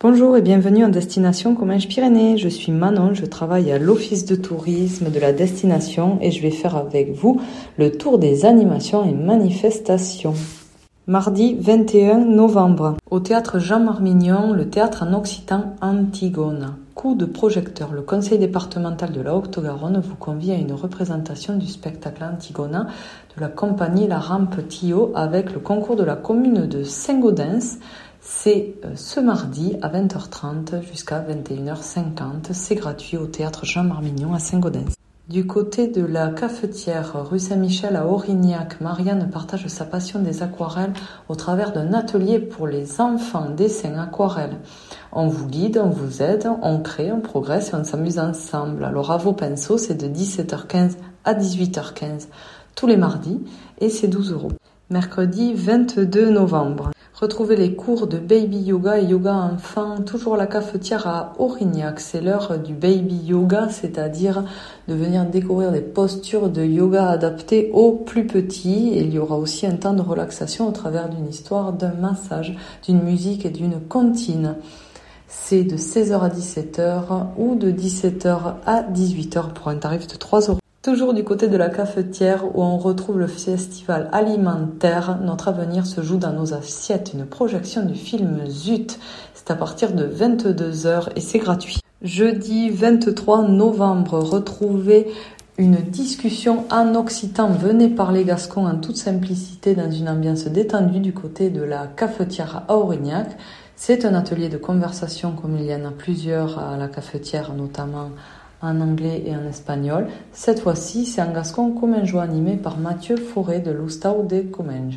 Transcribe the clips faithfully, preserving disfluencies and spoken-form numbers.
Bonjour et bienvenue en destination Comminges-Pyrénées. Je suis Manon, je travaille à l'office de tourisme de la destination et je vais faire avec vous le tour des animations et manifestations. Mardi vingt et un novembre, au théâtre Jean Marmignon, le théâtre en occitan Antigone. Coup de projecteur, le conseil départemental de la Haute-Garonne vous convie à une représentation du spectacle Antigone de la compagnie La Rampe Tillot avec le concours de la commune de Saint-Gaudens. C'est ce mardi à vingt heures trente jusqu'à vingt et une heures cinquante. C'est gratuit au théâtre Jean Marmignon à Saint-Gaudens. Du côté de la cafetière rue Saint-Michel à Aurignac, Marianne partage sa passion des aquarelles au travers d'un atelier pour les enfants dessin aquarelle. On vous guide, on vous aide, on crée, on progresse et on s'amuse ensemble. Alors à vos pinceaux, c'est de dix-sept heures quinze à dix-huit heures quinze tous les mardis et c'est douze euros. Mercredi vingt-deux novembre. Retrouvez les cours de baby yoga et yoga enfant, toujours à la cafetière à Aurignac. C'est l'heure du baby yoga, c'est-à-dire de venir découvrir des postures de yoga adaptées aux plus petits. Et il y aura aussi un temps de relaxation au travers d'une histoire, d'un massage, d'une musique et d'une comptine. C'est de seize heures à dix-sept heures ou de dix-sept heures à dix-huit heures pour un tarif de trois euros. Toujours du côté de la cafetière où on retrouve le festival alimentaire, notre avenir se joue dans nos assiettes, une projection du film Zut. C'est à partir de vingt-deux heures et c'est gratuit. Jeudi vingt-trois novembre, retrouvez une discussion en occitan. Venez parler gascon en toute simplicité dans une ambiance détendue du côté de la cafetière à Aurignac. C'est un atelier de conversation comme il y en a plusieurs à la cafetière, notamment en anglais et en espagnol. Cette fois-ci, c'est un gascon commingeois animé par Mathieu Forêt de l'Oustau de Comminges.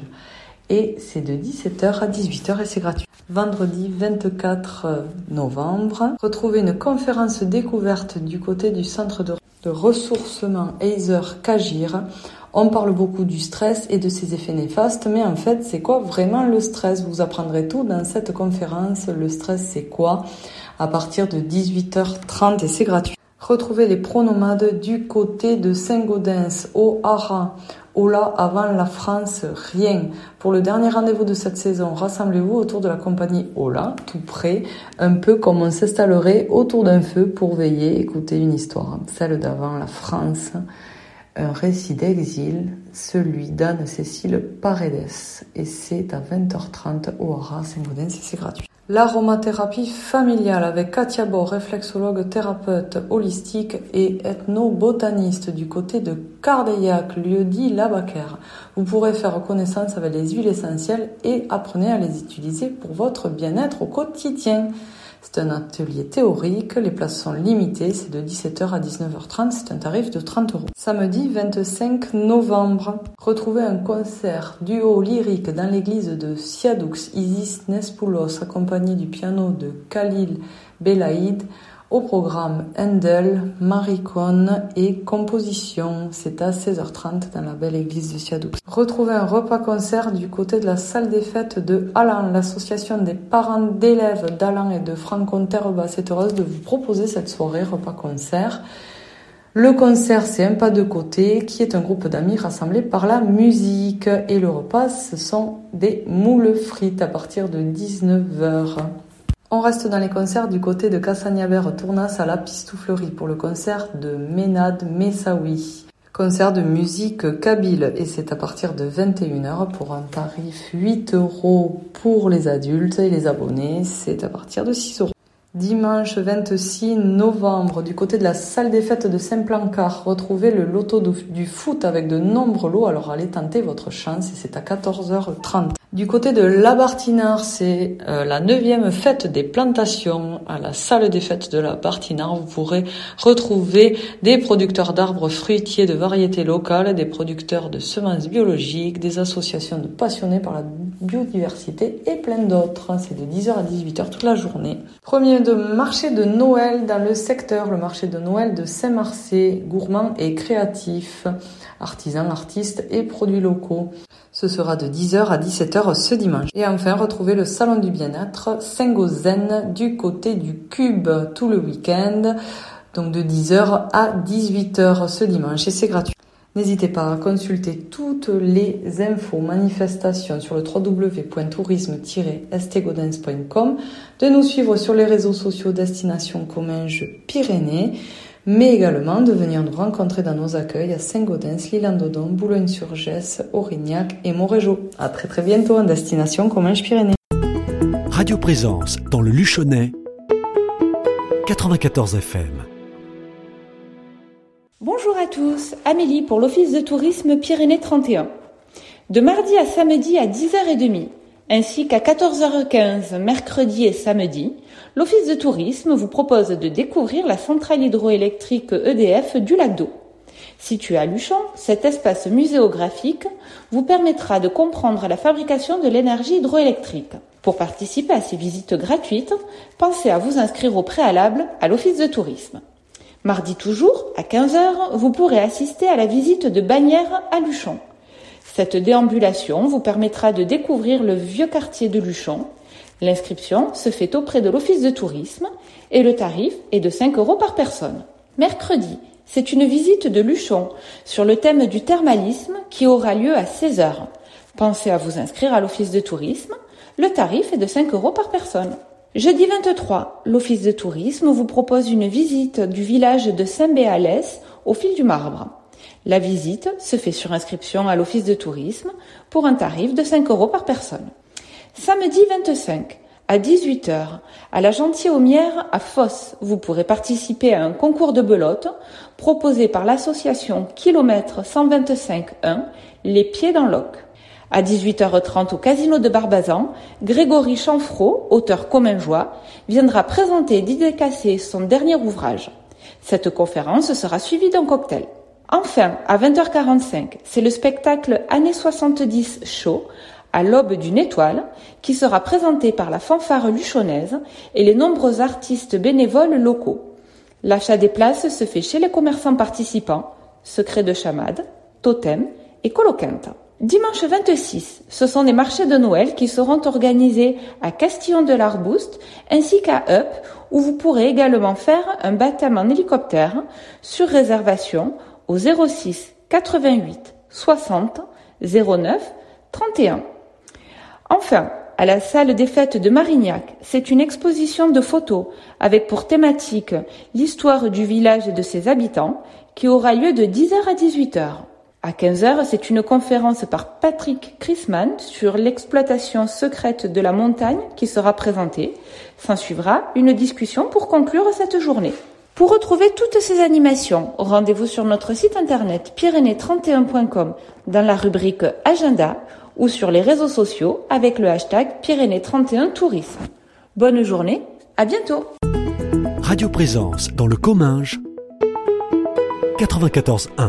Et c'est de dix-sept heures à dix-huit heures et c'est gratuit. Vendredi vingt-quatre novembre, retrouvez une conférence découverte du côté du centre de, de ressourcement Heiser Cagir. On parle beaucoup du stress et de ses effets néfastes, mais en fait, c'est quoi vraiment le stress? Vous apprendrez tout dans cette conférence. Le stress, c'est quoi? À partir de dix-huit heures trente et c'est gratuit. Retrouvez les pronomades du côté de Saint-Gaudens, au Hara, au là avant la France, rien. Pour le dernier rendez-vous de cette saison, rassemblez-vous autour de la compagnie Ola, tout près, un peu comme on s'installerait autour d'un feu pour veiller, écouter une histoire, celle d'avant la France. Un récit d'exil, celui d'Anne-Cécile Paredes. Et c'est à vingt heures trente au Hara, Saint-Gaudens, et c'est gratuit. L'aromathérapie familiale avec Katia Bo, réflexologue, thérapeute holistique et ethnobotaniste du côté de Cardeillac, lieu-dit Labaquère. Vous pourrez faire connaissance avec les huiles essentielles et apprenez à les utiliser pour votre bien-être au quotidien. C'est un atelier théorique, les places sont limitées, c'est de dix-sept heures à dix-neuf heures trente, c'est un tarif de trente euros. Samedi vingt-cinq novembre, retrouvez un concert duo lyrique dans l'église de Siadoux, Isis Nespoulos, accompagné du piano de Khalil Belaïd. Au programme Handel, Maricone et composition. C'est à seize heures trente dans la belle église de Siadoux. Retrouvez un repas-concert du côté de la salle des fêtes de Allan. L'association des parents d'élèves d'Allan et de Franconterre-Basse est heureuse de vous proposer cette soirée repas-concert. Le concert, c'est Un pas de côté, qui est un groupe d'amis rassemblés par la musique. Et le repas, ce sont des moules frites à partir de dix-neuf heures. On reste dans les concerts du côté de Cassagnabert-Tournas à la Pistouflerie pour le concert de Ménad Messaoui. Concert de musique kabyle et c'est à partir de vingt et une heures pour un tarif huit euros pour les adultes et les abonnés, c'est à partir de six euros. Dimanche vingt-six novembre, du côté de la salle des fêtes de Saint-Plancard, retrouvez le loto du foot avec de nombreux lots, alors allez tenter votre chance et c'est à quatorze heures trente. Du côté de La Bartinard, c'est euh, la neuvième fête des plantations à la salle des fêtes de La Bartinard. Vous pourrez retrouver des producteurs d'arbres fruitiers de variétés locales, des producteurs de semences biologiques, des associations de passionnés par la biodiversité et plein d'autres. C'est de dix heures à dix-huit heures toute la journée. Premier de marché de Noël dans le secteur, le marché de Noël de Saint-Marcé, gourmand et créatif, artisans, artistes et produits locaux. Ce sera de dix heures à dix-sept heures ce dimanche. Et enfin, retrouvez le salon du bien-être Saint-Gozen du côté du Cube tout le week-end, donc de dix heures à dix-huit heures ce dimanche et c'est gratuit. N'hésitez pas à consulter toutes les infos manifestations sur le w w w point tourisme tiret estegodens point com, de nous suivre sur les réseaux sociaux Destination Comminges Pyrénées, mais également de venir nous rencontrer dans nos accueils à Saint-Gaudens, L'Isle-en-Dodon, Boulogne-sur-Gesse, Aurignac et Montrégeau. À très très bientôt en Destination Comminges Pyrénées. Radio Présence dans le Luchonnais, quatre-vingt-quatorze F M. Bonjour à tous, Amélie pour l'Office de tourisme Pyrénées trente et un. De mardi à samedi à dix heures trente, ainsi qu'à quatorze heures quinze mercredi et samedi, l'Office de tourisme vous propose de découvrir la centrale hydroélectrique E D F du lac d'Eau. Situé à Luchon, cet espace muséographique vous permettra de comprendre la fabrication de l'énergie hydroélectrique. Pour participer à ces visites gratuites, pensez à vous inscrire au préalable à l'Office de tourisme. Mardi toujours, à quinze heures, vous pourrez assister à la visite de Bagnères à Luchon. Cette déambulation vous permettra de découvrir le vieux quartier de Luchon. L'inscription se fait auprès de l'Office de tourisme et le tarif est de cinq euros par personne. Mercredi, c'est une visite de Luchon sur le thème du thermalisme qui aura lieu à seize heures. Pensez à vous inscrire à l'Office de tourisme. Le tarif est de cinq euros par personne. Jeudi vingt-trois, l'Office de tourisme vous propose une visite du village de Saint-Béalès au fil du marbre. La visite se fait sur inscription à l'Office de tourisme pour un tarif de cinq euros par personne. Samedi vingt-cinq, à dix-huit heures, à la Gentilhommière à Fosse, vous pourrez participer à un concours de belote proposé par l'association Kilomètre cent vingt-cinq un, Les Pieds dans l'Oc. À dix-huit heures trente au Casino de Barbazan, Grégory Chanfraud, auteur commingeois, viendra présenter et dédicacer son dernier ouvrage. Cette conférence sera suivie d'un cocktail. Enfin, à vingt heures quarante-cinq, c'est le spectacle Années soixante-dix Show, à l'aube d'une étoile, qui sera présenté par la fanfare luchonnaise et les nombreux artistes bénévoles locaux. L'achat des places se fait chez les commerçants participants, Secret de Chamade, Totem et Coloquinte. Dimanche vingt-six, ce sont des marchés de Noël qui seront organisés à Castillon-de-l'Arbouste ainsi qu'à Eup, où vous pourrez également faire un baptême en hélicoptère sur réservation au zéro six quatre-vingt-huit soixante zéro neuf trente et un. Enfin, à la salle des fêtes de Marignac, c'est une exposition de photos avec pour thématique l'histoire du village et de ses habitants qui aura lieu de dix heures à dix-huit heures. À quinze heures, c'est une conférence par Patrick Chrisman sur l'exploitation secrète de la montagne qui sera présentée. S'en suivra une discussion pour conclure cette journée. Pour retrouver toutes ces animations, rendez-vous sur notre site internet pyrénées trente et un point com dans la rubrique Agenda ou sur les réseaux sociaux avec le hashtag Pyrénées trente et un Tourisme. Bonne journée, à bientôt. Radio Présence dans le Comminges, quatre-vingt-quatorze un.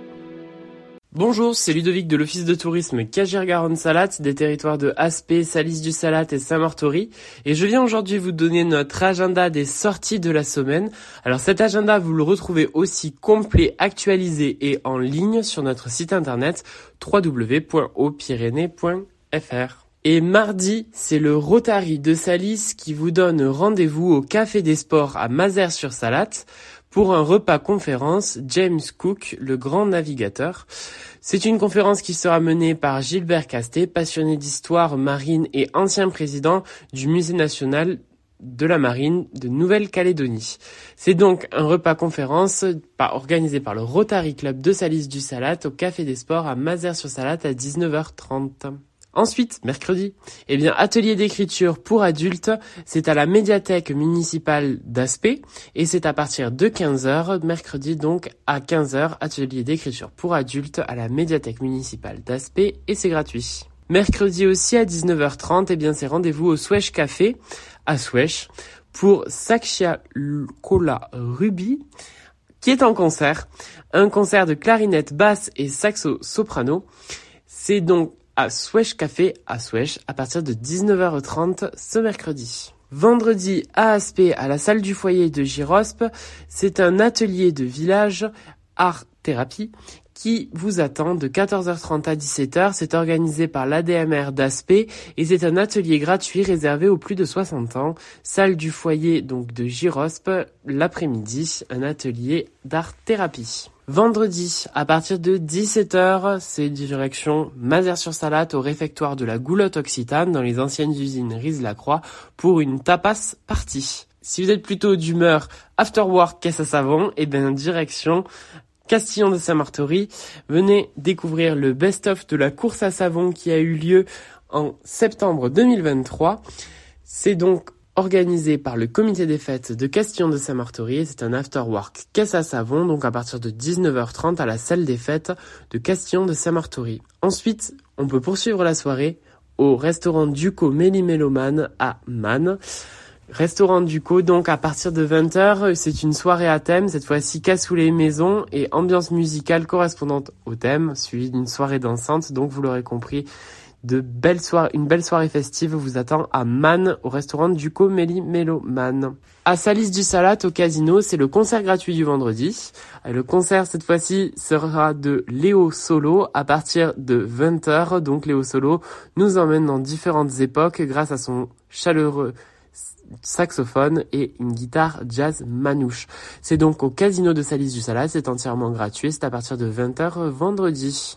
Bonjour, c'est Ludovic de l'Office de tourisme Cagier-Garonne-Salat, des territoires de Aspet, Salis-du-Salat et Saint-Martory. Et je viens aujourd'hui vous donner notre agenda des sorties de la semaine. Alors cet agenda, vous le retrouvez aussi complet, actualisé et en ligne sur notre site internet w w w point o pyrénées point f r. Et mardi, c'est le Rotary de Salis qui vous donne rendez-vous au Café des Sports à Mazères-sur-Salat pour un repas conférence James Cook, le grand navigateur. C'est une conférence qui sera menée par Gilbert Castet, passionné d'histoire marine et ancien président du Musée national de la marine de Nouvelle-Calédonie. C'est donc un repas conférence organisé par le Rotary Club de Salis-du-Salat au Café des Sports à Mazères-sur-Salat à dix-neuf heures trente. Ensuite, mercredi, eh bien, atelier d'écriture pour adultes, c'est à la médiathèque municipale d'Aspet et c'est à partir de quinze heures, mercredi donc à quinze heures, atelier d'écriture pour adultes à la médiathèque municipale d'Aspet et c'est gratuit. Mercredi aussi à dix-neuf heures trente, eh bien, c'est rendez-vous au Swesh Café à Swesh pour Sakshia Kola Ruby qui est en concert, un concert de clarinette basse et saxo soprano. C'est donc à Swesh Café à Swesh à partir de dix-neuf heures trente ce mercredi. Vendredi à Aspet à la salle du foyer de Girospe, c'est un atelier de village art thérapie qui vous attend de quatorze heures trente à dix-sept heures. C'est organisé par l'A D M R d'Aspé et c'est un atelier gratuit réservé aux plus de soixante ans. Salle du foyer donc de Girosp, l'après-midi, un atelier d'art-thérapie. Vendredi, à partir de dix-sept heures, c'est direction Mazères-sur-Salate au réfectoire de la Goulotte Occitane dans les anciennes usines Riz-Lacroix pour une tapas party. Si vous êtes plutôt d'humeur after work caisse à savon, et bien direction Castillon de Saint-Martory, venez découvrir le best-of de la course à savon qui a eu lieu en septembre deux mille vingt-trois. C'est donc organisé par le comité des fêtes de Castillon de Saint-Martory et c'est un after-work caisse à savon, donc à partir de dix-neuf heures trente à la salle des fêtes de Castillon de Saint-Martory. Ensuite, on peut poursuivre la soirée au restaurant Duco Méli-Méloman à Man. Restaurant Duco, donc à partir de vingt heures, c'est une soirée à thème, cette fois-ci cassoulet maison et ambiance musicale correspondante au thème, suivi d'une soirée dansante, donc vous l'aurez compris, de belles soirées, une belle soirée festive vous attend à Man, au restaurant Duco Méli-Méloman. À Salis du Salat, au casino, c'est le concert gratuit du vendredi. Le concert, cette fois-ci, sera de Léo Solo à partir de vingt heures, donc Léo Solo nous emmène dans différentes époques grâce à son chaleureux saxophone et une guitare jazz manouche. C'est donc au casino de Salis du Salat, c'est entièrement gratuit, c'est à partir de vingt heures vendredi.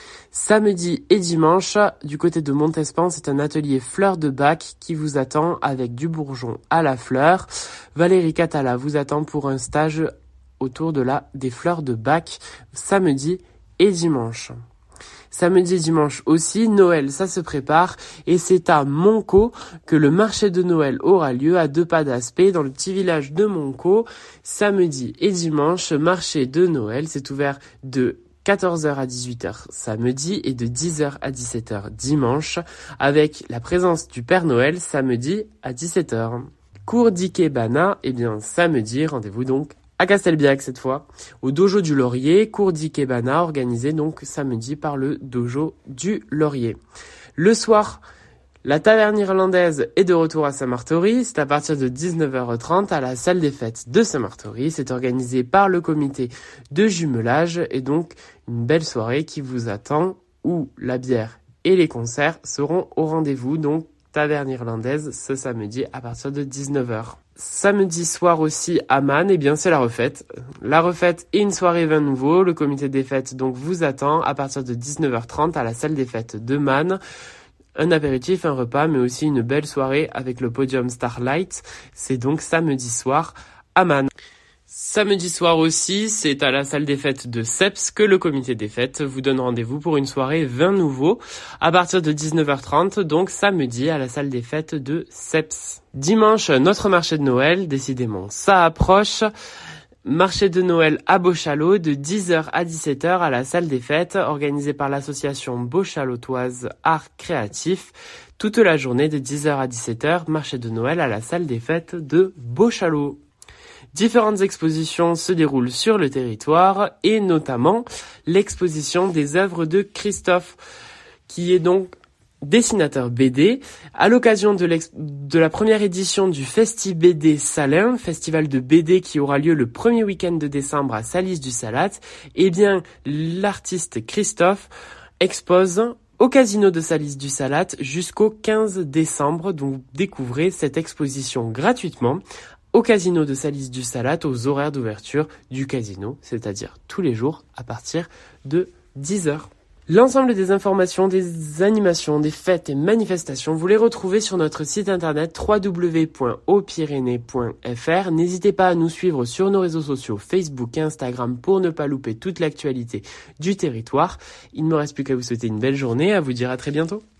Samedi et dimanche, du côté de Montespan, c'est un atelier fleurs de bac qui vous attend avec du bourgeon à la fleur. Valérie Catala vous attend pour un stage autour de la des fleurs de bac samedi et dimanche. Samedi et dimanche aussi, Noël, ça se prépare et c'est à Monco que le marché de Noël aura lieu à deux pas d'Aspé dans le petit village de Monco. Samedi et dimanche, marché de Noël, c'est ouvert de quatorze heures à dix-huit heures samedi et de dix heures à dix-sept heures dimanche avec la présence du Père Noël samedi à dix-sept heures. Cours d'Ikebana, eh bien samedi, rendez-vous donc à Castelbiac cette fois, au Dojo du Laurier, cours d'Ikebana organisé donc samedi par le Dojo du Laurier. Le soir, la taverne irlandaise est de retour à Saint-Martory, c'est à partir de dix-neuf heures trente à la salle des fêtes de Saint-Martory, c'est organisé par le comité de jumelage et donc une belle soirée qui vous attend où la bière et les concerts seront au rendez-vous, donc taverne irlandaise ce samedi à partir de dix-neuf heures. Samedi soir aussi à Man, eh bien c'est la refête. La refête et une soirée vin nouveau. Le comité des fêtes donc vous attend à partir de dix-neuf heures trente à la salle des fêtes de Man. Un apéritif, un repas, mais aussi une belle soirée avec le podium Starlight. C'est donc samedi soir à Man. Samedi soir aussi, c'est à la salle des fêtes de Seps que le comité des fêtes vous donne rendez-vous pour une soirée vin nouveau à partir de dix-neuf heures trente, donc samedi à la salle des fêtes de Seps. Dimanche, notre marché de Noël, décidément, ça approche. Marché de Noël à Beauchalot de dix heures à dix-sept heures à la salle des fêtes, organisé par l'association Beauchalotoise Art Créatif. Toute la journée de dix heures à dix-sept heures, marché de Noël à la salle des fêtes de Beauchalot. Différentes expositions se déroulent sur le territoire et notamment l'exposition des œuvres de Christophe, qui est donc dessinateur B D. À l'occasion de, de la première édition du Festi B D Salins, festival de B D qui aura lieu le premier week-end de décembre à Salis du Salat, eh bien l'artiste Christophe expose au casino de Salis du Salat jusqu'au quinze décembre. Donc découvrez cette exposition gratuitement au casino de Salis du Salat aux horaires d'ouverture du casino, c'est-à-dire tous les jours à partir de dix heures. L'ensemble des informations, des animations, des fêtes et manifestations, vous les retrouvez sur notre site internet w w w point haut pyrénées point f r. N'hésitez pas à nous suivre sur nos réseaux sociaux Facebook et Instagram pour ne pas louper toute l'actualité du territoire. Il ne me reste plus qu'à vous souhaiter une belle journée, à vous dire à très bientôt.